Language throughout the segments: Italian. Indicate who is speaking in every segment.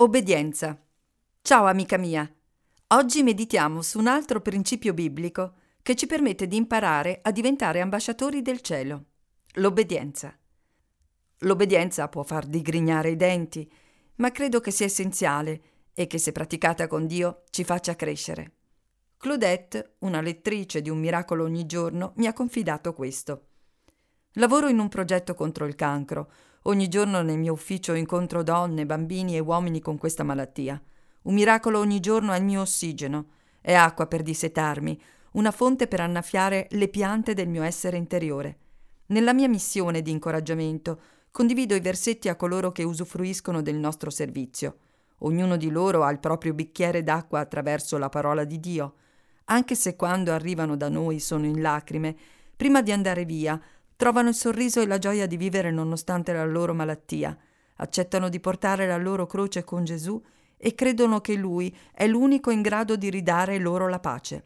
Speaker 1: Obbedienza. Ciao amica mia. Oggi meditiamo su un altro principio biblico che ci permette di imparare a diventare ambasciatori del cielo. L'obbedienza. L'obbedienza può far digrignare i denti, ma credo che sia essenziale e che se praticata con Dio ci faccia crescere. Claudette, una lettrice di Un miracolo ogni giorno, mi ha confidato questo. Lavoro in un progetto contro il cancro. Ogni giorno nel mio ufficio incontro donne, bambini e uomini con questa malattia. Un miracolo ogni giorno è il mio ossigeno, è acqua per dissetarmi, una fonte per annaffiare le piante del mio essere interiore. Nella mia missione di incoraggiamento condivido i versetti a coloro che usufruiscono del nostro servizio. Ognuno di loro ha il proprio bicchiere d'acqua attraverso la parola di Dio. Anche se quando arrivano da noi sono in lacrime, prima di andare via trovano il sorriso e la gioia di vivere nonostante la loro malattia, accettano di portare la loro croce con Gesù e credono che Lui è l'unico in grado di ridare loro la pace.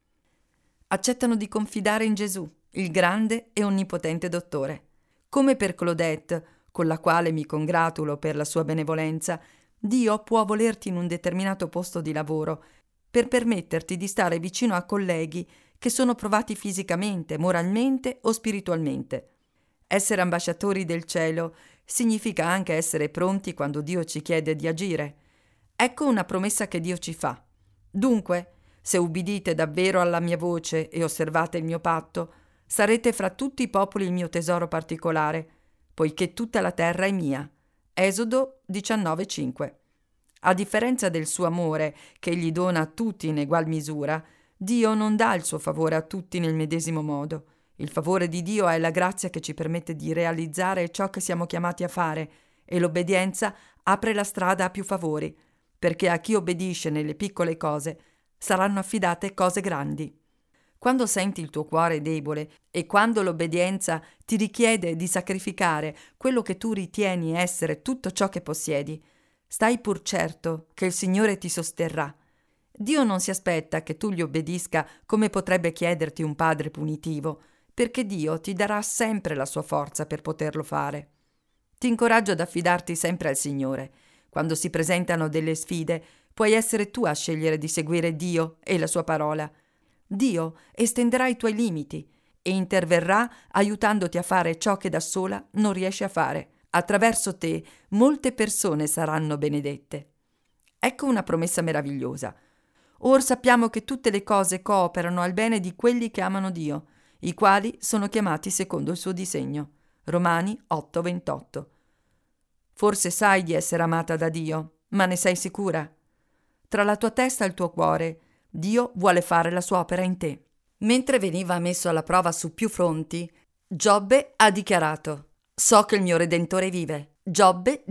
Speaker 1: Accettano di confidare in Gesù, il grande e onnipotente dottore. Come per Claudette, con la quale mi congratulo per la sua benevolenza, Dio può volerti in un determinato posto di lavoro per permetterti di stare vicino a colleghi che sono provati fisicamente, moralmente o spiritualmente. Essere ambasciatori del cielo significa anche essere pronti quando Dio ci chiede di agire. Ecco una promessa che Dio ci fa. Dunque, se ubbidite davvero alla mia voce e osservate il mio patto, sarete fra tutti i popoli il mio tesoro particolare, poiché tutta la terra è mia. Esodo 19,5. A differenza del suo amore, che egli dona a tutti in egual misura, Dio non dà il suo favore a tutti nel medesimo modo. Il favore di Dio è la grazia che ci permette di realizzare ciò che siamo chiamati a fare, e l'obbedienza apre la strada a più favori, perché a chi obbedisce nelle piccole cose saranno affidate cose grandi. Quando senti il tuo cuore debole e quando l'obbedienza ti richiede di sacrificare quello che tu ritieni essere tutto ciò che possiedi, stai pur certo che il Signore ti sosterrà. Dio non si aspetta che tu gli obbedisca come potrebbe chiederti un padre punitivo, perché Dio ti darà sempre la sua forza per poterlo fare. Ti incoraggio ad affidarti sempre al Signore. Quando si presentano delle sfide, puoi essere tu a scegliere di seguire Dio e la sua parola. Dio estenderà i tuoi limiti e interverrà aiutandoti a fare ciò che da sola non riesci a fare. Attraverso te molte persone saranno benedette. Ecco una promessa meravigliosa. Or sappiamo che tutte le cose cooperano al bene di quelli che amano Dio, i quali sono chiamati secondo il suo disegno. Romani 8,28. Forse sai di essere amata da Dio, ma ne sei sicura? Tra la tua testa e il tuo cuore, Dio vuole fare la sua opera in te. Mentre veniva messo alla prova su più fronti, Giobbe ha dichiarato: «So che il mio Redentore vive». Giobbe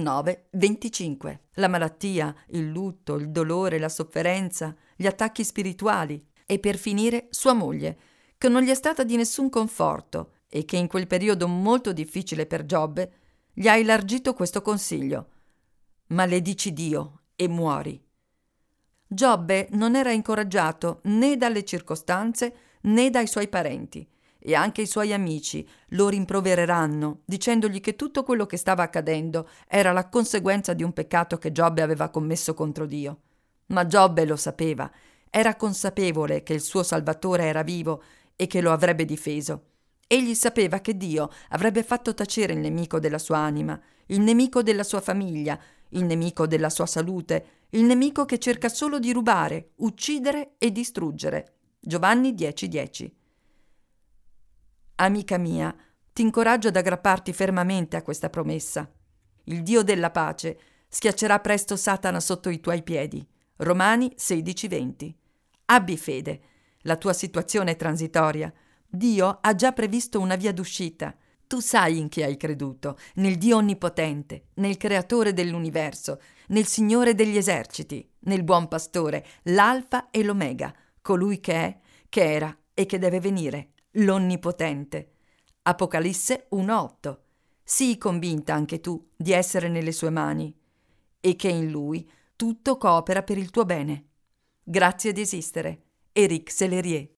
Speaker 1: 19,25. La malattia, il lutto, il dolore, la sofferenza, gli attacchi spirituali e per finire sua moglie, che non gli è stata di nessun conforto e che in quel periodo molto difficile per Giobbe gli ha elargito questo consiglio: maledici Dio e muori. Giobbe non era incoraggiato né dalle circostanze né dai suoi parenti, e anche i suoi amici lo rimprovereranno, dicendogli che tutto quello che stava accadendo era la conseguenza di un peccato che Giobbe aveva commesso contro Dio. Ma Giobbe lo sapeva, era consapevole che il suo Salvatore era vivo e che lo avrebbe difeso. Egli sapeva che Dio avrebbe fatto tacere il nemico della sua anima, il nemico della sua famiglia, il nemico della sua salute, il nemico che cerca solo di rubare, uccidere e distruggere. Giovanni 10,10. Amica mia, ti incoraggio ad aggrapparti fermamente a questa promessa. Il Dio della pace schiaccerà presto Satana sotto i tuoi piedi. Romani 16,20. Abbi fede, la tua situazione è transitoria. Dio ha già previsto una via d'uscita. Tu sai in chi hai creduto, nel Dio onnipotente, nel Creatore dell'universo, nel Signore degli eserciti, nel Buon Pastore, l'Alfa e l'Omega, colui che è, che era e che deve venire, l'Onnipotente. Apocalisse 1,8. Sii convinta anche tu di essere nelle sue mani e che in Lui tutto coopera per il tuo bene. Grazie di esistere. Éric Sellerier.